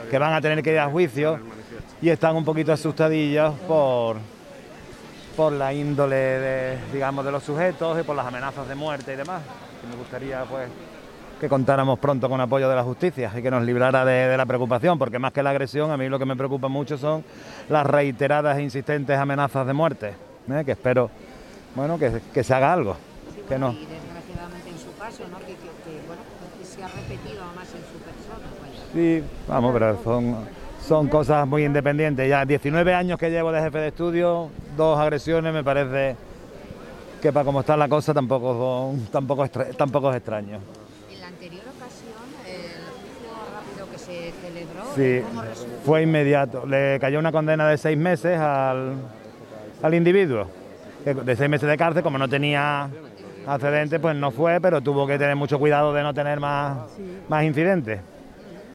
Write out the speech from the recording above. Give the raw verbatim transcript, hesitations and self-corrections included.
que van a tener que ir a juicio y están un poquito asustadillos por, por la índole de, digamos, de los sujetos y por las amenazas de muerte y demás. Y me gustaría pues que contáramos pronto con apoyo de la justicia y que nos librara de, de la preocupación, porque más que la agresión, a mí lo que me preocupa mucho son las reiteradas e insistentes amenazas de muerte, ¿eh? Que espero, bueno, que, que se haga algo. Sí, que bueno, no. Y desgraciadamente en su caso, ¿no? que, que, que, bueno, que se ha repetido más en su persona. Vaya. Sí, vamos, pero son, son cosas muy independientes. Ya diecinueve años que llevo de jefe de estudio, dos agresiones, me parece que para cómo está la cosa tampoco, tampoco, tampoco es extraño. En la anterior ocasión, el juicio rápido que se celebró, Sí, ¿cómo resultó? fue inmediato. Le cayó una condena de seis meses al, al individuo, de seis meses de cárcel. Como no tenía antecedentes, pues no fue, pero tuvo que tener mucho cuidado de no tener más, más incidentes.